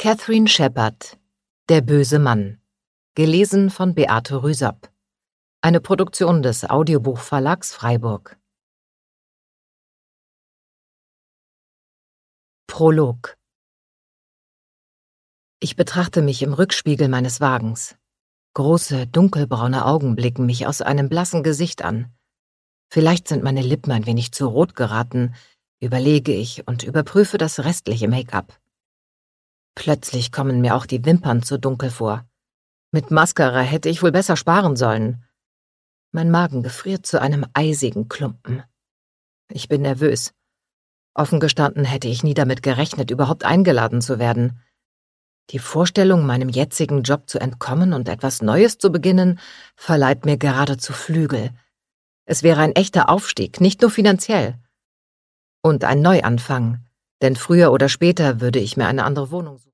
Catherine Shepard, Der böse Mann. Gelesen von Beate Rüsop. Eine Produktion des Audiobuchverlags Freiburg. Prolog. Ich betrachte mich im Rückspiegel meines Wagens. Große, dunkelbraune Augen blicken mich aus einem blassen Gesicht an. Vielleicht sind meine Lippen ein wenig zu rot geraten, überlege ich und überprüfe das restliche Make-up. Plötzlich kommen mir auch die Wimpern zu dunkel vor. Mit Mascara hätte ich wohl besser sparen sollen. Mein Magen gefriert zu einem eisigen Klumpen. Ich bin nervös. Offen gestanden hätte ich nie damit gerechnet, überhaupt eingeladen zu werden. Die Vorstellung, meinem jetzigen Job zu entkommen und etwas Neues zu beginnen, verleiht mir geradezu Flügel. Es wäre ein echter Aufstieg, nicht nur finanziell. Und ein Neuanfang, denn früher oder später würde ich mir eine andere Wohnung suchen.